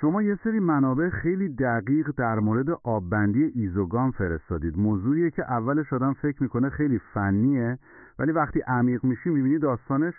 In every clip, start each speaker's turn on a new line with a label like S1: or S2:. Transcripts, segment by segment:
S1: شما یه سری منابع خیلی دقیق در مورد آببندی ایزوگام فرستادید. موضوعیه که اولش آدم فکر میکنه خیلی فنیه، ولی وقتی عمیق میشی میبینی داستانش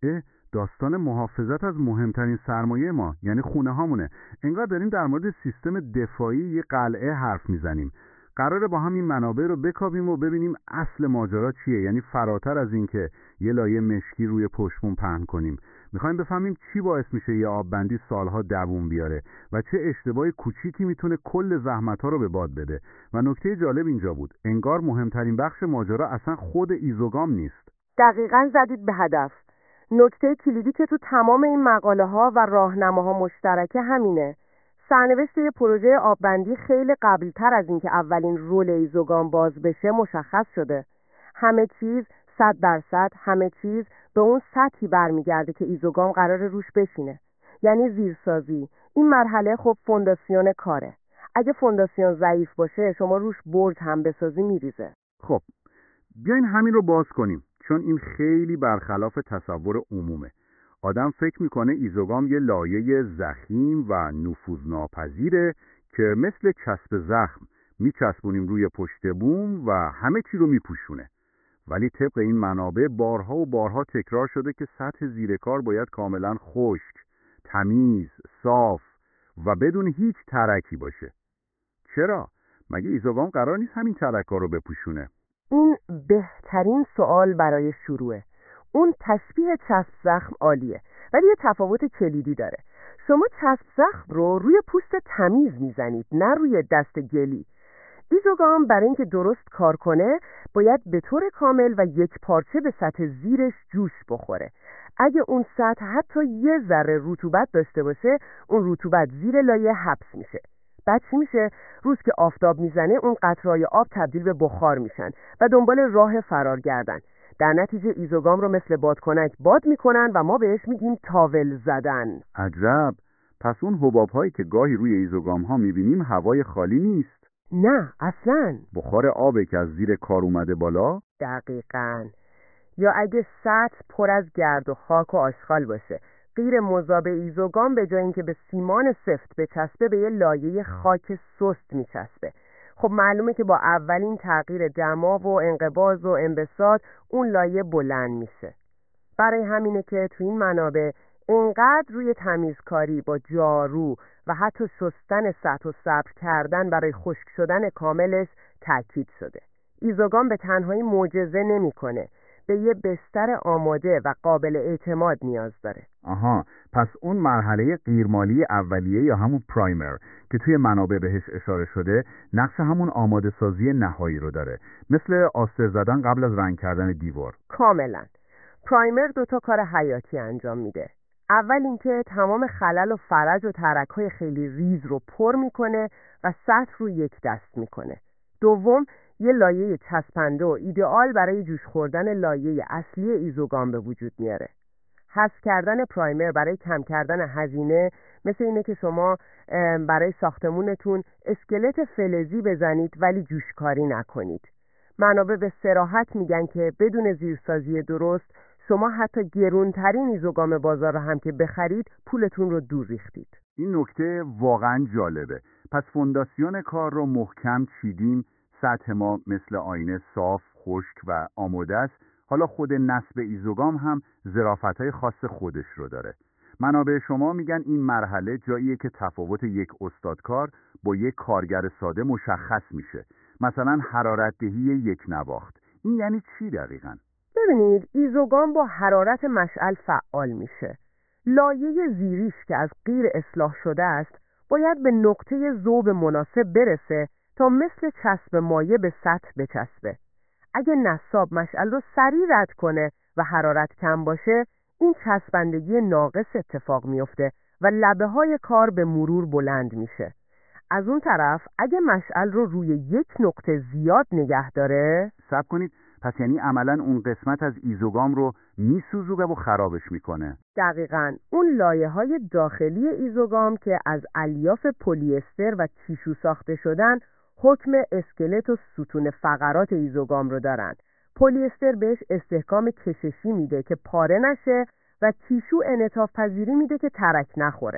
S1: داستان محافظت از مهمترین سرمایه ما، یعنی خونه هامونه. انگار داریم در مورد سیستم دفاعی یه قلعه حرف میزنیم. قراره با هم این منابع رو بکاویم و ببینیم اصل ماجرا چیه، یعنی فراتر از این که یه لایه مشکی روی پشتمون پهن کنیم. میخوایم بفهمیم چی باعث میشه یه آببندی سالها دووم بیاره و چه اشتباه کوچیکی میتونه کل زحمت‌ها رو به باد بده. و نکته جالب اینجا بود، انگار مهمترین بخش ماجرا اصلا خود ایزوگام نیست.
S2: دقیقاً زدید به هدف. نکته کلیدی که تو تمام این مقاله ها و راهنماها مشترکه همینه. سرنوشت یه پروژه آببندی خیلی قبلتر از اینکه اولین رول ایزوگام باز بشه مشخص شده. همه چیز 100% همه چیز به اون سطحی برمیگرده که ایزوگام قراره روش بشینه، یعنی زیرسازی. این مرحله خب فونداسیون کاره. اگه فونداسیون ضعیف باشه شما روش برج هم بسازی میریزه.
S1: خب بیاین همین رو باز کنیم، چون این خیلی برخلاف تصور عمومه. آدم فکر میکنه ایزوگام یه لایه ضخیم و نفوذناپذیره که مثل چسب زخم میچسبونیم روی پشت بوم و همه چی رو میپوشونه. ولی طبق این منابع بارها و بارها تکرار شده که سطح زیر کار باید کاملا خشک، تمیز، صاف و بدون هیچ ترکی باشه. چرا؟ مگه ایزوگام قرار نیست همین ترک‌ها رو بپوشونه؟
S2: این بهترین سوال برای شروعه. اون تشبیه چسب زخم عالیه، ولی یه تفاوت کلیدی داره. شما چسب زخم رو روی پوست تمیز میزنید، نه روی دست گلی. ایزوگام برای اینکه درست کار کنه باید به طور کامل و یک پارچه به سطح زیرش جوش بخوره. اگه اون سطح حتی یه ذره رطوبت داشته باشه، اون رطوبت زیر لایه حبس میشه. بعد چی میشه؟ روز که آفتاب میزنه اون قطره‌های آب تبدیل به بخار میشن و دنبال راه فرار گردن. در نتیجه ایزوگام رو مثل بادکنک باد میکنن و ما بهش میگیم تاول زدن.
S1: عجب. پس اون حباب‌هایی که گاهی روی ایزوگام ها میبینیم هوای خالی نیست؟
S2: نه اصلاً.
S1: بخار آبه که از زیر کار اومده بالا؟
S2: دقیقاً. یا اگه سطح پر از گرد و خاک و آشغال باشه، غیر مذاب ایزوگام به جای اینکه به سیمان سفت بچسبه به یه لایه خاک سست میچسبه. خب معلومه که با اولین تغییر دما و انقباض و انبساط اون لایه بلند میشه. برای همینه که تو این منابع اینقدر روی تمیزکاری با جارو و حتی شستن سطح و صبر کردن برای خشک شدن کاملش تاکید شده. ایزوگام به تنهایی معجزه نمیکنه، به یه بستر آماده و قابل اعتماد نیاز داره.
S1: آها، پس اون مرحله غیرمالی اولیه یا همون پرایمر که توی منابع بهش اشاره شده نقش همون آماده سازی نهایی رو داره، مثل آستر زدن قبل از رنگ کردن دیوار.
S2: کاملا. پرایمر 2 کار حیاتی انجام میده. اول اینکه تمام خلل و فرج و ترک‌های خیلی ریز رو پر میکنه و سطح رو یک دست میکنه. دوم، یه لایه چسبنده و ایدئال برای جوش خوردن لایه اصلی ایزوگام به وجود میاره. حذف کردن پرایمر برای کم کردن هزینه مثل اینه که شما برای ساختمونتون اسکلت فلزی بزنید ولی جوشکاری نکنید. منابع به صراحت میگن که بدون زیرسازی درست شما حتی گرونترین ایزوگام بازار هم که بخرید پولتون رو دور ریختید.
S1: این نکته واقعا جالبه. پس فونداسیون کار رو محکم چیدیم، سطح ما مثل آینه صاف، خشک و آماده است. حالا خود نصب ایزوگام هم ظرافت‌های خاص خودش رو داره. منابع شما میگن این مرحله جاییه که تفاوت یک استادکار با یک کارگر ساده مشخص میشه. مثلا حرارت دهی یک نواخت. این یعنی چی دقیقاً؟
S2: ببینید، ایزوگام با حرارت مشعل فعال میشه. لایه زیریش که از قیر اصلاح شده است باید به نقطه ذوب مناسب برسه تا مثل چسب مایع به سطح بچسبه. اگه نصاب مشعل رو سریع رد کنه و حرارت کم باشه، این چسبندگی ناقص اتفاق میفته و لبه های کار به مرور بلند میشه. از اون طرف اگه مشعل رو روی یک نقطه زیاد نگه داره،
S1: صبر کنید، پس یعنی عملاً اون قسمت از ایزوگام رو میسوزونه و خرابش میکنه.
S2: دقیقاً. اون لایه های داخلی ایزوگام که از الیاف پلی استر و تیشو ساخته شدن حکم اسکلت و ستون فقرات ایزوگام رو دارن. پلی استر بهش استحکام کششی میده که پاره نشه و تیشو انعطاف پذیری میده که ترک نخوره.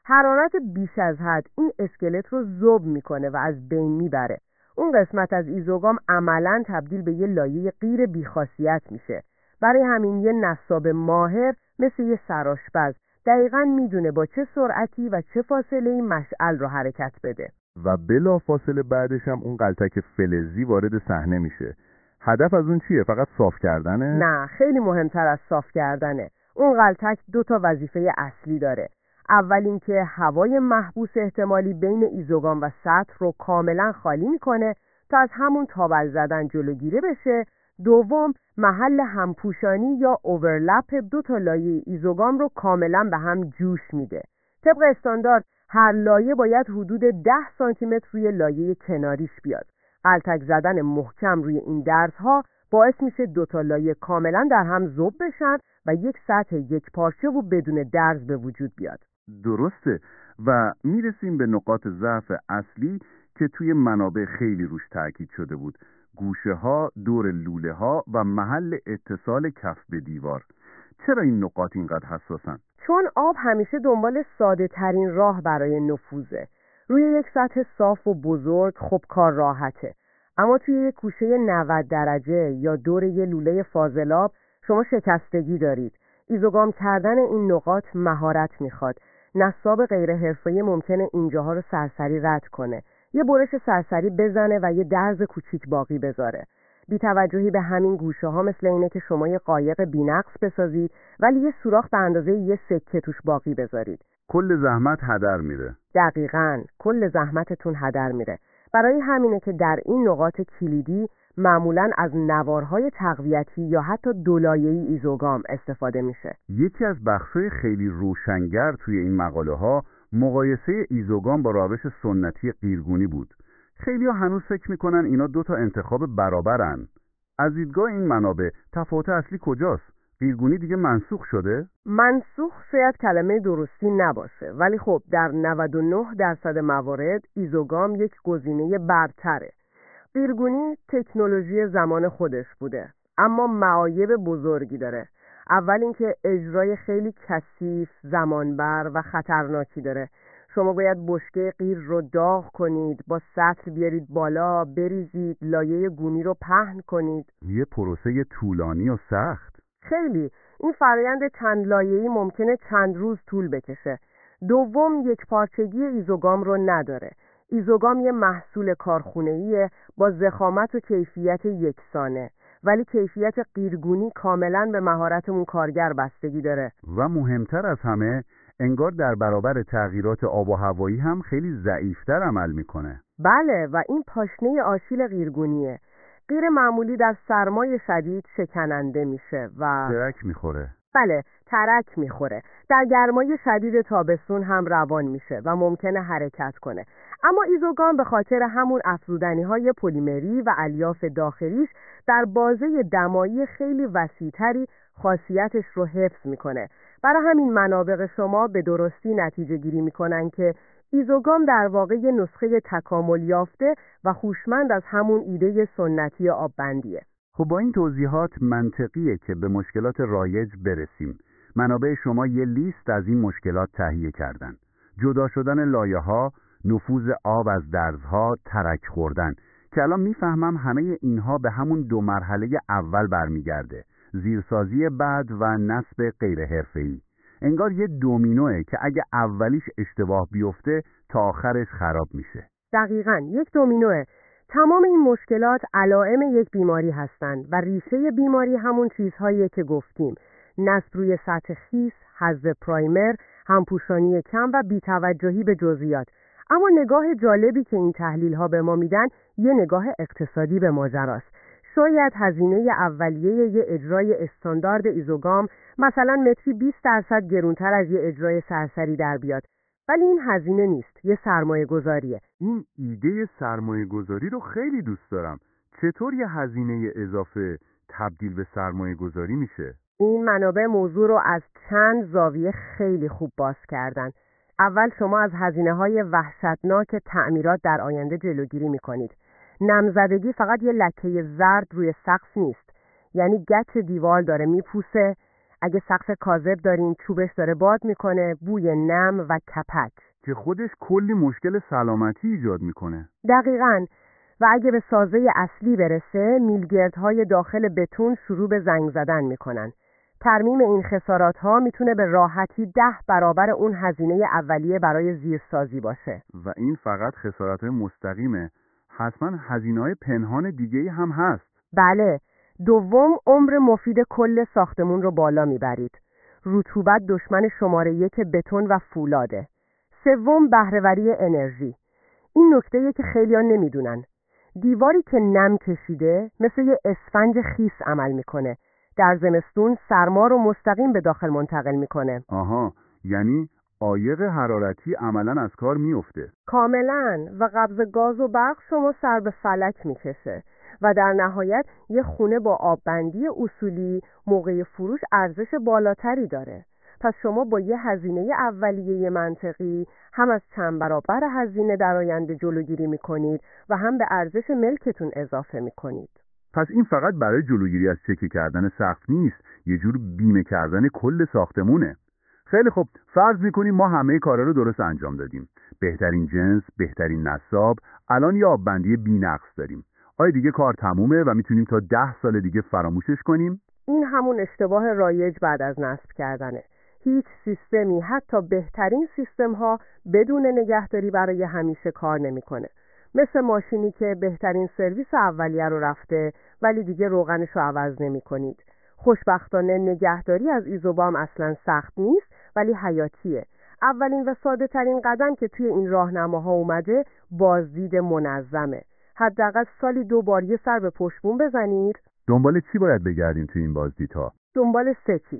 S2: حرارت بیش از حد این اسکلت رو ذوب میکنه و از بین میبره. اون قسمت از ایزوگام عملاً تبدیل به یه لایه غیر بیخاصیت میشه. برای همین یه نصاب ماهر مثل یه سرآشپز دقیقاً میدونه با چه سرعتی و چه فاصله‌ای مشعل رو حرکت بده.
S1: و بلا فاصله بعدش هم اون غلتک فلزی وارد صحنه میشه. هدف از اون چیه؟ فقط صاف کردنه؟
S2: نه، خیلی مهمتر از صاف کردنه. اون غلتک 2 وظیفه اصلی داره. اول اینکه هوای محبوس احتمالی بین ایزوگام و سطح رو کاملا خالی میکنه تا از همون تابل زدن جلوگیری بشه. دوم، محل همپوشانی یا اوورلپ 2 لایه ایزوگام رو کاملا به هم جوش میده. طبق استاندارد هر لایه باید حدود 10 سانتی متر روی لایه کناریش بیاد. غلتک زدن محکم روی این درزها باعث میشه 2 لایه کاملا در هم ذوب بشن و یک سطح یک پارچه و بدون درز به وجود بیاد.
S1: درسته. و میرسیم به نقاط ضعف اصلی که توی منابع خیلی روش تاکید شده بود: گوشه ها، دور لوله ها و محل اتصال کف به دیوار. چرا این نقاط اینقدر حساسن؟
S2: چون آب همیشه دنبال ساده ترین راه برای نفوذه. روی یک سطح صاف و بزرگ خب کار راحته، اما توی یک گوشه 90 درجه یا دور یه لوله فاضلاب شما شکستگی دارید. ایزوگام کردن این نقاط مهارت میخواد. نصاب غیر حرفه‌ای ممکنه اینجاها رو سرسری رد کنه، یه برش سرسری بزنه و یه درز کوچیک باقی بذاره. بی توجهی به همین گوشه ها مثل اینه که شما یه قایق بی‌نقص بسازید ولی یه سوراخ به اندازه یه سکه توش باقی بذارید.
S1: کل زحمت هدر میره.
S2: دقیقاً، کل زحمتتون هدر میره. برای همینه که در این نقاط کلیدی معمولاً از نوارهای تقویتی یا حتی 2 لایه‌ای ایزوگام استفاده میشه.
S1: یکی از بخشای خیلی روشنگر توی این مقاله ها مقایسه ایزوگام با روش سنتی قیرگونی بود. خیلی‌ها هنوز فکر میکنن اینا 2 انتخاب برابرن. از دیدگاه این منابع تفاوت اصلی کجاست؟ قیرگونی دیگه منسوخ شده؟
S2: منسوخ شاید کلمه درستی نباشه، ولی خب در 99% موارد ایزوگام یک گزینه برتره. قیرگونی تکنولوژی زمان خودش بوده، اما معایب بزرگی داره. اول اینکه اجرای خیلی کثیف، زمانبر و خطرناکی داره. شما باید بشکه قیر رو داغ کنید، با سطل بیارید بالا، بریزید، لایه گونی رو پهن کنید.
S1: یه پروسه طولانی و سخت.
S2: خیلی. این فرآیند چند لایه‌ای ممکنه چند روز طول بکشه. دوم، یک پارچگی ایزوگام رو نداره. ایزوگام یه محصول کارخونه‌ایه با ضخامت و کیفیت یکسانه، ولی کیفیت قیرگونی کاملاً به مهارت اون کارگر بستگی داره.
S1: و مهمتر از همه، انگار در برابر تغییرات آب و هوایی هم خیلی ضعیفتر عمل میکنه.
S2: بله، و این پاشنه آشیل قیرگونیه. قیر معمولی در سرمای شدید شکننده میشه و
S1: ترک میخوره.
S2: بله، ترک میخوره. در گرمای شدید تابستون هم روان میشه و ممکنه حرکت کنه. اما ایزوگام به خاطر همون افزودنی‌های پلیمری و الیاف داخلیش در بازه دمایی خیلی وسیع‌تری خاصیتش رو حفظ میکنه. برای همین منابع شما به درستی نتیجه گیری میکنن که ایزوگام در واقع یه نسخه تکامل یافته و هوشمند از همون ایده سنتی آببندیه.
S1: خب با این توضیحات منطقیه که به مشکلات رایج برسیم. منابع شما یه لیست از این مشکلات تهیه کردن: جدا شدن لایه‌ها، نفوذ آب از درزها، ترک خوردن، که الان میفهمم همه اینها به همون 2 مرحله اول برمیگرده: زیرسازی بد و نصب غیر حرفه‌ای. انگار یه دومینوئه که اگه اولیش اشتباه بیفته تا آخرش خراب میشه.
S2: دقیقاً، یک دومینوئه. تمام این مشکلات علائم یک بیماری هستند و ریشه بیماری همون چیزهاییه که گفتیم: نصب روی سطح خیس، حذف پرایمر، همپوشانی کم و بی‌توجهی به جزئیات. اما نگاه جالبی که این تحلیل‌ها به ما میدن یه نگاه اقتصادی به ماجراست. شاید هزینه اولیه یه اجرای استاندارد ایزوگام مثلا متری 20% گرونتر از یه اجرای سرسری در بیاد، ولی این هزینه نیست، یه سرمایه گذاریه.
S1: این ایده سرمایه گذاری رو خیلی دوست دارم. چطور یه هزینه اضافه تبدیل به سرمایه گذاری میشه؟
S2: این منابع موضوع رو از چند زاویه خیلی خوب باز کردن. اول شما از هزینه‌های وحشتناک تعمیرات در آینده جلوگیری می‌کنید. نمزدگی فقط یه لکه زرد روی سقف نیست، یعنی گچ دیوار داره میپوسه. اگه سقف کاذب دارین چوبش داره باد میکنه، بوی نم و کپک
S1: که خودش کلی مشکل سلامتی ایجاد میکنه.
S2: دقیقاً. و اگه به سازه اصلی برسه، میلگردهای داخل بتون شروع به زنگ زدن میکنن. ترمیم این خسارات ها میتونه به راحتی 10 برابر اون هزینه اولیه برای زیرسازی باشه.
S1: و این فقط خسارات مستقیمه. حتما هزینه‌های پنهان دیگه‌ای هم هست.
S2: بله. دوم، عمر مفید کل ساختمون رو بالا میبرید. رطوبت دشمن شماره 1 بتون و فولاده. سوم، بهره‌وری انرژی. این نکته‌ایه که خیلی‌ها نمیدونن. دیواری که نم کشیده مثل یه اسفنج خیس عمل میکنه. در زمستون سرما رو مستقیم به داخل منتقل میکنه.
S1: آها، یعنی عایق حرارتی عملاً از کار میفته.
S2: کاملاً. و قبض گاز و برق شما سر به فلک میکشه. و در نهایت یه خونه با آببندی اصولی موقع فروش ارزش بالاتری داره. پس شما با یه هزینه اولیه منطقی هم از چند برابر هزینه در آینده جلوگیری میکنید و هم به ارزش ملکتون اضافه میکنید.
S1: پس این فقط برای جلوگیری از چکه کردن سقف نیست، یه جور بیمه کردن کل ساختمونه. خیلی خب، فرض میکنیم ما همه کارا رو درست انجام دادیم. بهترین جنس، بهترین نصاب، الان یه آببندی بی‌نقص داریم. آیا دیگه کار تمومه و میتونیم تا 10 سال دیگه فراموشش کنیم؟
S2: این همون اشتباه رایج بعد از نصب کردنه. هیچ سیستمی، حتی بهترین سیستم ها، بدون نگهداری برای همیشه کار نمیکنه. مثل ماشینی که بهترین سرویس اولیه رو رفته ولی دیگه روغنش رو عوض نمی کنید. خوشبختانه نگهداری از ایزوبام اصلا سخت نیست ولی حیاتیه. اولین و ساده ترین قدم که توی این راهنماها اومده بازدید منظمه. حداقل سالی 2 بار یه سر به پشتبون بزنید.
S1: دنبال چی باید بگردیم توی این بازدیدها؟
S2: دنبال 3 چیز.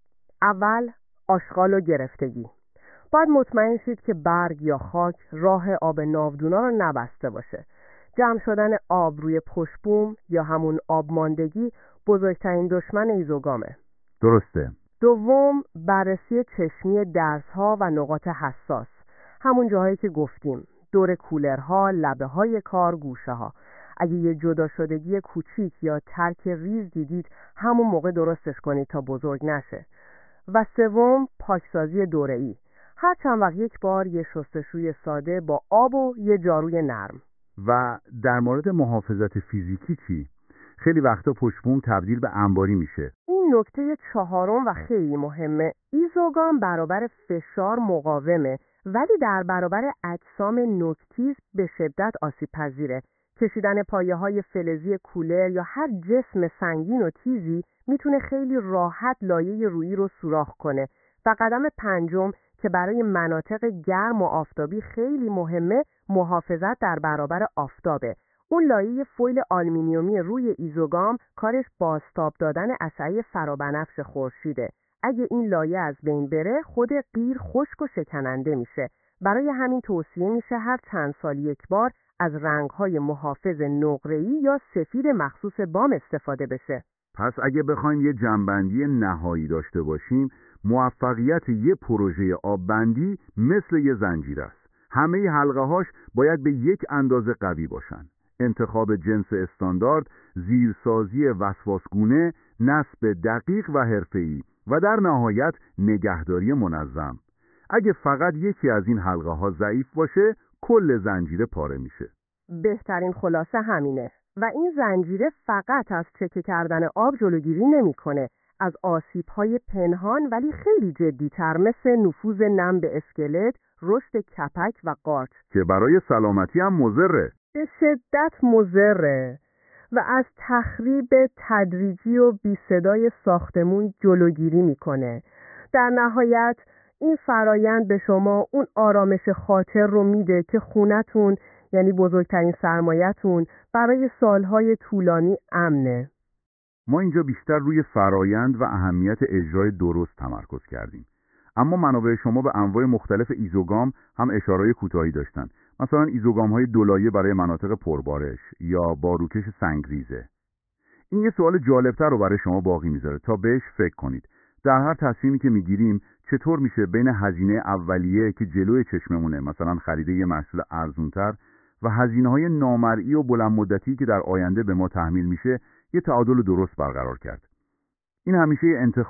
S2: اول، آشغال و گرفتگی. باید مطمئن شید که برگ یا خاک راه آب ناودونا رو نبسته باشه. جمع شدن آب روی پشتبوم یا همون آب ماندگی بزرگترین دشمن ایزوگامه.
S1: درسته.
S2: دوم، بررسی چشمی درزها و نقاط حساس. همون جاهایی که گفتیم، دور کولرها، لبه های کار، گوشه ها. اگه یه جدا شدگی کوچیک یا ترک ریز دیدید، همون موقع درستش کنید تا بزرگ نشه. و سوم، پاکسازی دوره‌ای. هر چند وقت یک بار یه شستشوی ساده با آب و یه جاروی نرم.
S1: و در مورد محافظت فیزیکی چی؟ خیلی وقتا پشتبوم تبدیل به انباری میشه.
S2: این نکته 4 و خیلی مهمه. ایزوگام برابر فشار مقاومه ولی در برابر اجسام نوک‌تیز به شدت آسیب پذیره. کشیدن پایه‌های فلزی کولر یا هر جسم سنگین و تیزی میتونه خیلی راحت لایه رویی رو سوراخ کنه. و قدم 5 که برای مناطق گرم و آفتابی خیلی مهمه، محافظت در برابر آفتابه. اون لایه فویل آلومینیومی روی ایزوگام کارش بازتاب دادن اشعه فرابنفش خورشیده. اگه این لایه از بین بره، خود قیر خشک و شکننده میشه. برای همین توصیه میشه هر چند سال یک بار از رنگ‌های محافظ نقره‌ای یا سفید مخصوص بام استفاده بشه.
S1: پس اگه بخوایم یه جنبندی نهایی داشته باشیم، موفقیت یه پروژه آببندی مثل یه زنجیر است. همه حلقه‌هاش باید به یک اندازه قوی باشن. انتخاب جنس استاندارد، زیرسازی وسواسگونه، نصب دقیق و حرفه‌ای و در نهایت نگهداری منظم. اگه فقط یکی از این حلقه‌ها ضعیف باشه، کل زنجیره پاره میشه.
S2: بهترین خلاصه همینه. و این زنجیره فقط از چکه کردن آب جلوگیری نمی‌کنه، از آسیب‌های پنهان ولی خیلی جدی‌تر مثل نفوذ نم به اسکلت، رشد کپک و قارچ
S1: که برای سلامتی هم مضره.
S2: به شدت مضره. و از تخریب تدریجی و بی صدای ساختمون جلوگیری میکنه. در نهایت این فرایند به شما اون آرامش خاطر رو میده که خونتون، یعنی بزرگترین سرمایتون، برای سالهای طولانی امنه.
S1: ما اینجا بیشتر روی فرایند و اهمیت اجرای درست تمرکز کردیم. اما منابع شما به انواع مختلف ایزوگام هم اشارهای کوتاهی داشتن. مثلا ایزوگام‌های دولایه برای مناطق پربارش یا باروکش سنگریزه. این یه سوال جالبتر رو برای شما باقی میذاره تا بهش فکر کنید. در هر تصمیمی که میگیریم چطور میشه بین هزینه اولیه که جلوی چشممونه، مثلا خرید یه محصول ارزونتر، و هزینه‌های نامرئی و بلند مدتی که در آینده به ما تحمیل میشه، یه تعادل درست برقرار کرد. این همیشه یه انتخابه،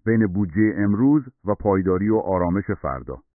S1: بین بودجه امروز و پایداری و آرامش فردا.